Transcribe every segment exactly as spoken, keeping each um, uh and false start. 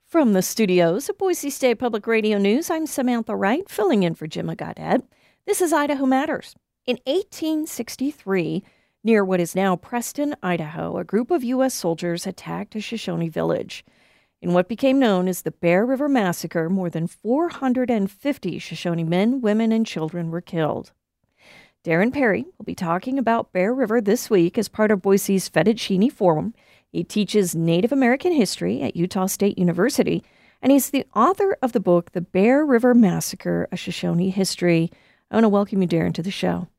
From the studios of Boise State Public Radio News, I'm Samantha Wright, filling in for Jim Gaudet. This is Idaho Matters. In eighteen sixty-three, near what is now Preston, Idaho, a group of U S soldiers attacked a Shoshone village. In what became known as the Bear River Massacre, more than four hundred fifty Shoshone men, women, and children were killed. Darren Perry will be talking about Bear River this week as part of Boise's Fettuccine Forum. He teaches Native American history at Utah State University, and he's the author of the book, The Bear River Massacre, A Shoshone History. I want to welcome you, Darren, to the show.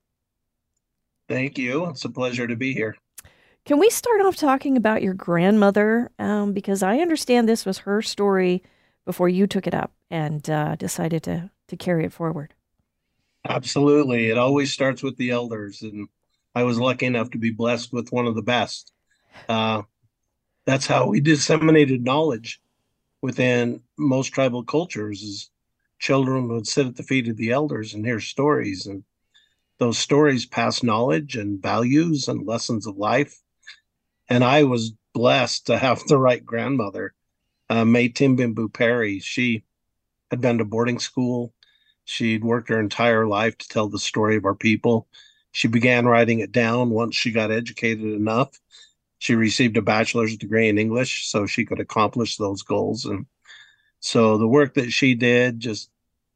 Thank you. It's a pleasure to be here. Can we start off talking about your grandmother? Um, because I understand this was her story before you took it up and uh, decided to, to carry it forward. Absolutely. It always starts with the elders, and I was lucky enough to be blessed with one of the best. Uh, that's how we disseminated knowledge within most tribal cultures is children would sit at the feet of the elders and hear stories, and those stories pass knowledge and values and lessons of life. And I was blessed to have the right grandmother, uh, May Timbimbu Perry. She had been to boarding school. She'd worked her entire life to tell the story of our people. She began writing it down once she got educated enough. She received a bachelor's degree in English so she could accomplish those goals. And so the work that she did, just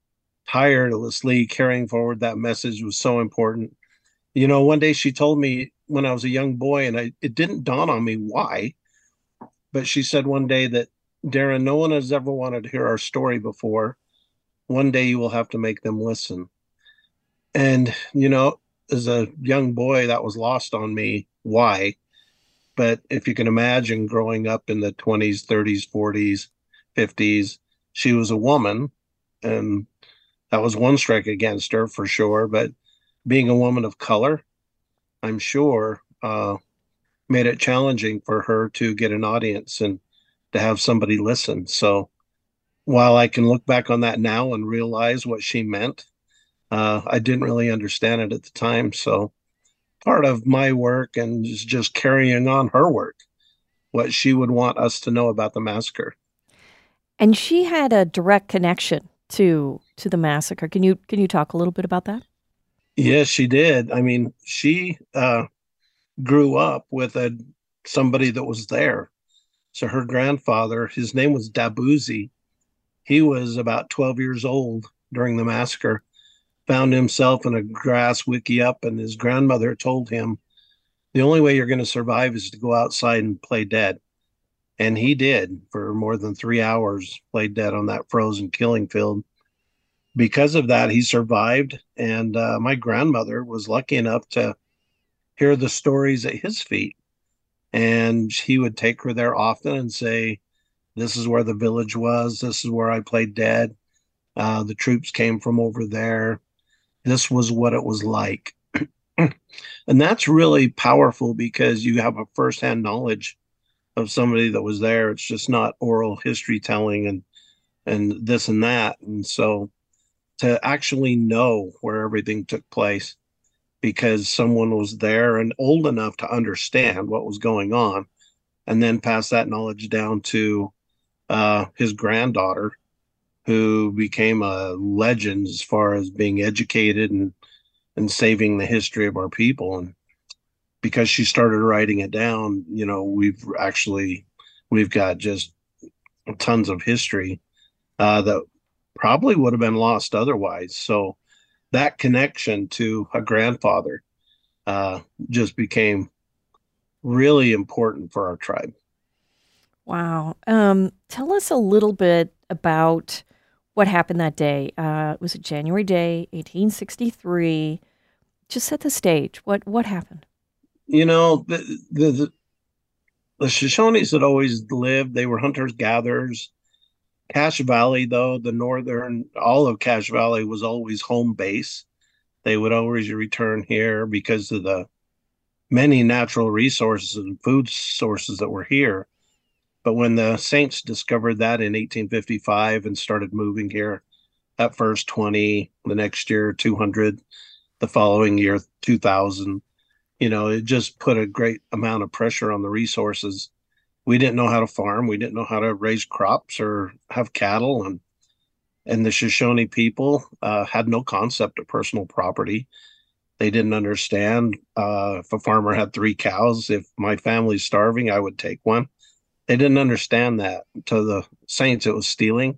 tirelessly carrying forward that message, was so important. You know, one day she told me when I was a young boy, and I, it didn't dawn on me why, but she said one day that, Darren, no one has ever wanted to hear our story before. One day you will have to make them listen. And, you know, as a young boy, that was lost on me. Why? But if you can imagine growing up in the twenties, thirties, forties, fifties, she was a woman, and that was one strike against her for sure. But being a woman of color, I'm sure, uh, made it challenging for her to get an audience and to have somebody listen. So while I can look back on that now and realize what she meant, uh, I didn't really understand it at the time. So part of my work and is just carrying on her work, what she would want us to know about the massacre. And she had a direct connection to to the massacre. Can you can you talk a little bit about that? Yes, she did. I mean, she uh, grew up with a somebody that was there. So her grandfather, his name was Dabuzi. He was about twelve years old during the massacre, found himself in a grass wickiup, and his grandmother told him, the only way you're going to survive is to go outside and play dead. And he did for more than three hours, played dead on that frozen killing field. Because of that, he survived. And uh, my grandmother was lucky enough to hear the stories at his feet. And he would take her there often and say, this is where the village was. This is where I played dead. Uh, the troops came from over there. This was what it was like. And that's really powerful because you have a firsthand knowledge of somebody that was there. It's just not oral history telling and and this and that. And so to actually know where everything took place because someone was there and old enough to understand what was going on, and then pass that knowledge down to uh, his granddaughter, who became a legend as far as being educated and and saving the history of our people. And because she started writing it down, you know, we've actually we've got just tons of history uh, that probably would have been lost otherwise. So that connection to a grandfather uh, just became really important for our tribe. Wow. Um, tell us a little bit about what happened that day. Uh, it was a January day, eighteen sixty-three. Just set the stage. What what happened? You know, the the, the, the Shoshones had always lived. They were hunters gatherers. Cache Valley, though, the northern, all of Cache Valley was always home base. They would always return here because of the many natural resources and food sources that were here. But when the Saints discovered that in eighteen fifty-five and started moving here, at first twenty, the next year two hundred, the following year two thousand, you know, it just put a great amount of pressure on the resources. We didn't know how to farm. We didn't know how to raise crops or have cattle. And, and the Shoshone people uh, had no concept of personal property. They didn't understand uh, if a farmer had three cows, if my family's starving, I would take one. They didn't understand that. To the Saints, it was stealing.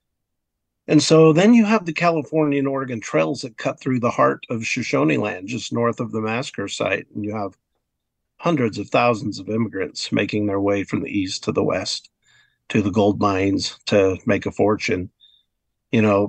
And so then you have the California and Oregon trails that cut through the heart of Shoshone land, just north of the massacre site. And you have hundreds of thousands of immigrants making their way from the east to the west to the gold mines to make a fortune. You know,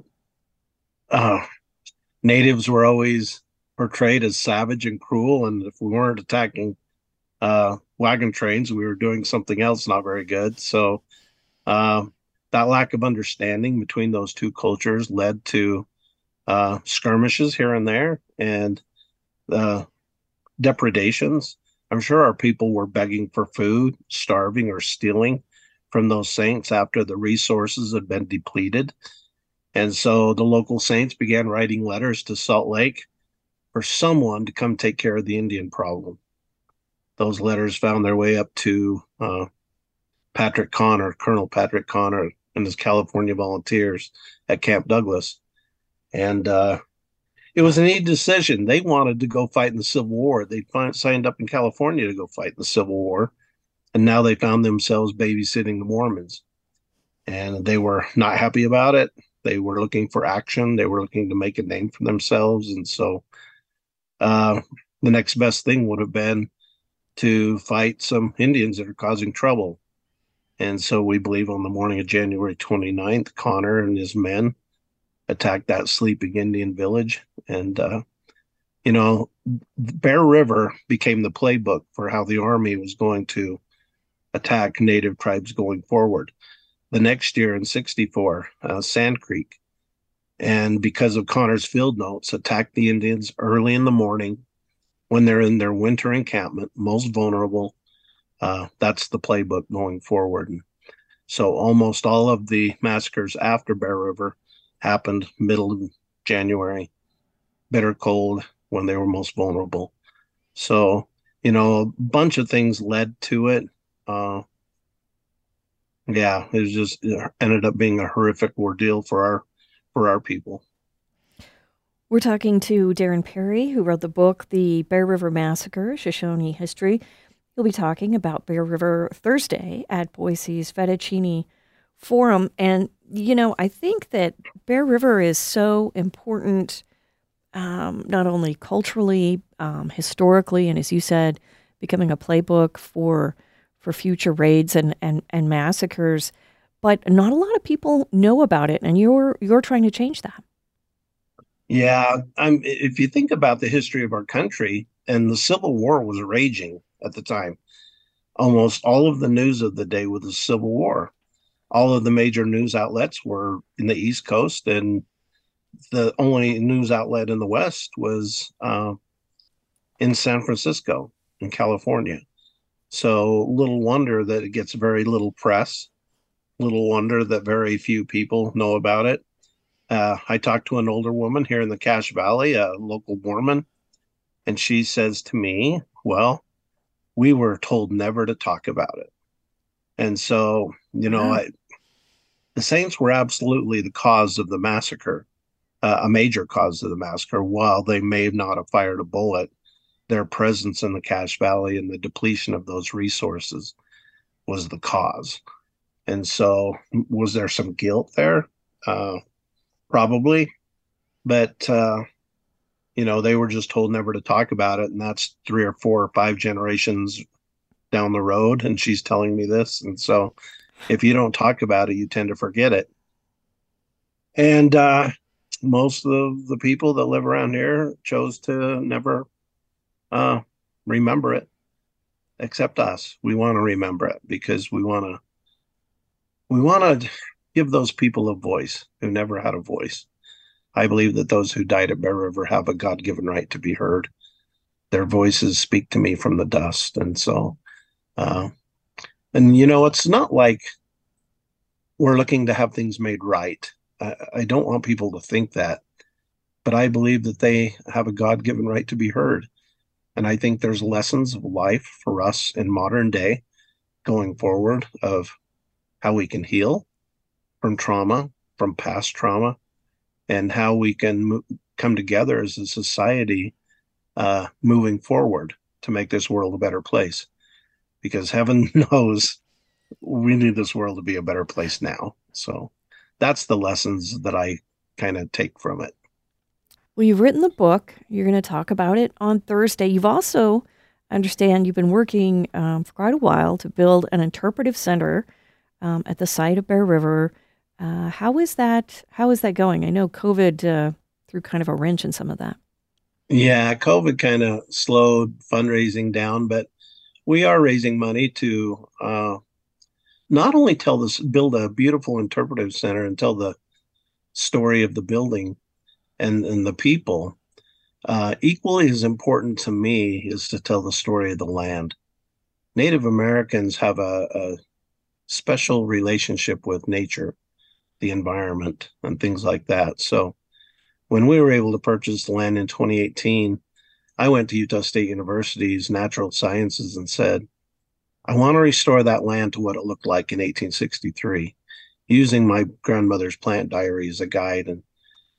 uh, natives were always portrayed as savage and cruel. And if we weren't attacking uh, wagon trains, we were doing something else not very good. So, uh, that lack of understanding between those two cultures led to uh, skirmishes here and there and uh, depredations. I'm sure our people were begging for food, starving, or stealing from those saints after the resources had been depleted. And so the local saints began writing letters to Salt Lake for someone to come take care of the Indian problem. Those letters found their way up to uh, Patrick Connor, Colonel Patrick Connor, and his California Volunteers at Camp Douglas. And uh, it was an easy decision. They wanted to go fight in the Civil War. They signed up in California to go fight in the Civil War. And now they found themselves babysitting the Mormons. And they were not happy about it. They were looking for action. They were looking to make a name for themselves. And so uh, the next best thing would have been to fight some Indians that are causing trouble. And so we believe on the morning of January twenty-ninth, Connor and his men attacked that sleeping Indian village. And, uh, you know, Bear River became the playbook for how the Army was going to attack Native tribes going forward. The next year in sixty-four, uh, Sand Creek, and because of Connor's field notes, attacked the Indians early in the morning when they're in their winter encampment, most vulnerable. Uh, that's the playbook going forward. And so almost all of the massacres after Bear River happened middle of January, bitter cold, when they were most vulnerable. So, you know, a bunch of things led to it. Uh, yeah, it was just it ended up being a horrific ordeal for our for our people. We're talking to Darren Perry, who wrote the book, The Bear River Massacre, Shoshone History. He'll be talking about Bear River Thursday at Boise's Fettuccine Forum. And, you know, I think that Bear River is so important, um, not only culturally, um, historically, and as you said, becoming a playbook for for future raids and, and, and massacres, but not a lot of people know about it, and you're you're trying to change that. Yeah, I'm, if you think about the history of our country, and the Civil War was raging at the time, almost all of the news of the day was the Civil War. All of the major news outlets were in the East Coast, and the only news outlet in the West was uh, in San Francisco, in California. So little wonder that it gets very little press. Little wonder that very few people know about it. Uh, I talked to an older woman here in the Cache Valley, a local Mormon, and she says to me, well, we were told never to talk about it. And so, you know, Wow. I, the Saints were absolutely the cause of the massacre, uh, a major cause of the massacre. While they may not have fired a bullet, their presence in the Cache Valley and the depletion of those resources was the cause. And so, was there some guilt there? Uh, probably. But, uh, you know, they were just told never to talk about it. And that's three or four or five generations down the road. And she's telling me this. And so, if you don't talk about it, you tend to forget it. And uh, most of the people that live around here chose to never uh, remember it, except us. We want to remember it because we want to we want to give those people a voice who never had a voice. I believe that those who died at Bear River have a God-given right to be heard. Their voices speak to me from the dust. And so, uh, and you know, it's not like we're looking to have things made right. I, I don't want people to think that, but I believe that they have a God-given right to be heard. And I think there's lessons of life for us in modern day going forward of how we can heal from trauma, from past trauma, and how we can mo- come together as a society uh, moving forward to make this world a better place. Because heaven knows we need this world to be a better place now. So that's the lessons that I kind of take from it. Well, you've written the book. You're going to talk about it on Thursday. You've also, I understand, you've been working um, for quite a while to build an interpretive center um, at the site of Bear River. Uh, how is that? How is that going? I know COVID uh, threw kind of a wrench in some of that. Yeah, COVID kind of slowed fundraising down, but we are raising money to uh, not only tell this, build a beautiful interpretive center and tell the story of the building and, and the people. Uh, equally as important to me is to tell the story of the land. Native Americans have a, a special relationship with nature, the environment, and things like that. So when we were able to purchase the land in twenty eighteen, I went to Utah State University's Natural Sciences and said, I want to restore that land to what it looked like in eighteen sixty-three, using my grandmother's plant diary as a guide, and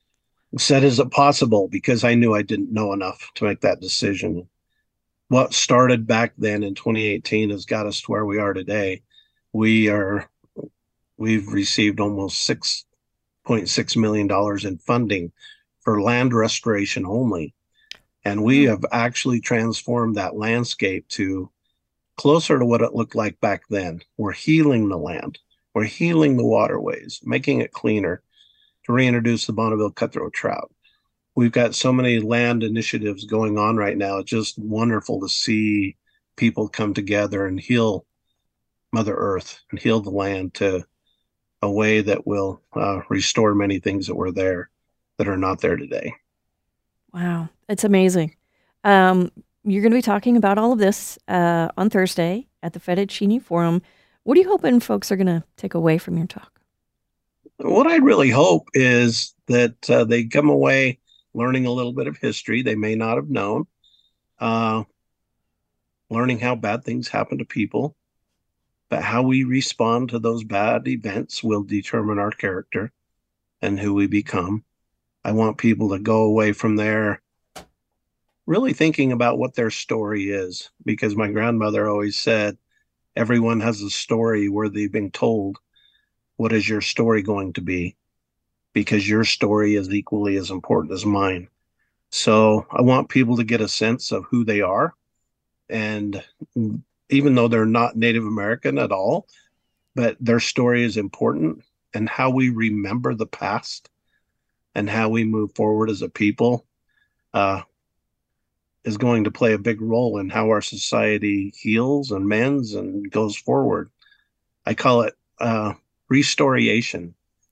said, is it possible? Because I knew I didn't know enough to make that decision. What started back then in twenty eighteen has got us to where we are today. We are, we've received almost six point six million dollars in funding for land restoration only. And we have actually transformed that landscape to closer to what it looked like back then. We're healing the land. We're healing the waterways, making it cleaner to reintroduce the Bonneville cutthroat trout. We've got so many land initiatives going on right now. It's just wonderful to see people come together and heal Mother Earth and heal the land to a way that will uh, restore many things that were there that are not there today. Wow, it's amazing. Um, you're going to be talking about all of this uh, on Thursday at the Fettuccine Forum. What are you hoping folks are going to take away from your talk? What I really hope is that uh, they come away learning a little bit of history they may not have known, uh, learning how bad things happen to people, but how we respond to those bad events will determine our character and who we become. I want people to go away from there really thinking about what their story is, because my grandmother always said, everyone has a story worthy of being told. What is your story going to be? Because your story is equally as important as mine. So I want people to get a sense of who they are. And even though they're not Native American at all, but their story is important, and how we remember the past and how we move forward as a people uh, is going to play a big role in how our society heals and mends and goes forward. I call it uh, restoration,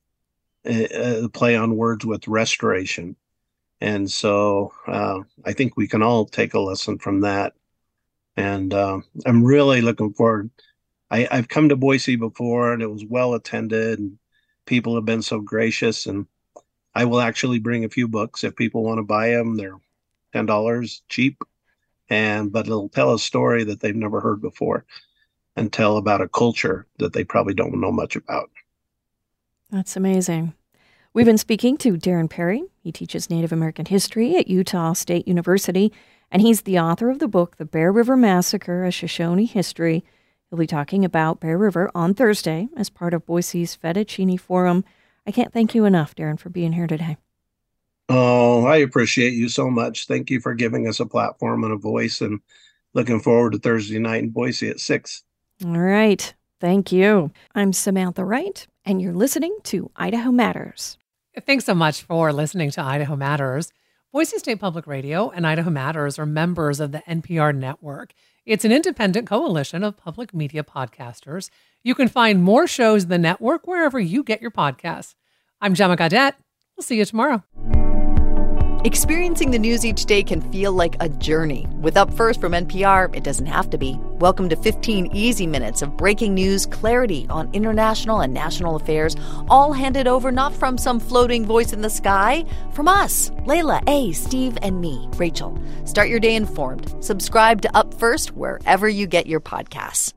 a play on words with restoration. And so uh, I think we can all take a lesson from that. And uh, I'm really looking forward. I, I've come to Boise before, and it was well attended, and people have been so gracious. And I will actually bring a few books if people want to buy them. They're ten dollars, cheap, and but it'll tell a story that they've never heard before, and tell about a culture that they probably don't know much about. That's amazing. We've been speaking to Darren Perry. He teaches Native American history at Utah State University, and he's the author of the book, The Bear River Massacre, A Shoshone History. He'll be talking about Bear River on Thursday as part of Boise's Fettuccine Forum. I can't thank you enough, Darren, for being here today. Oh, I appreciate you so much. Thank you for giving us a platform and a voice, and looking forward to Thursday night in Boise at six. All right. Thank you. I'm Samantha Wright, and you're listening to Idaho Matters. Thanks so much for listening to Idaho Matters. Boise State Public Radio and Idaho Matters are members of the N P R network. It's an independent coalition of public media podcasters. You can find more shows in the network wherever you get your podcasts. I'm Gemma Gaudette. We'll see you tomorrow. Experiencing the news each day can feel like a journey. With Up First from N P R, it doesn't have to be. Welcome to fifteen easy minutes of breaking news, clarity on international and national affairs, all handed over not from some floating voice in the sky, from us, Layla, A, Steve, and me, Rachel. Start your day informed. Subscribe to Up First wherever you get your podcasts.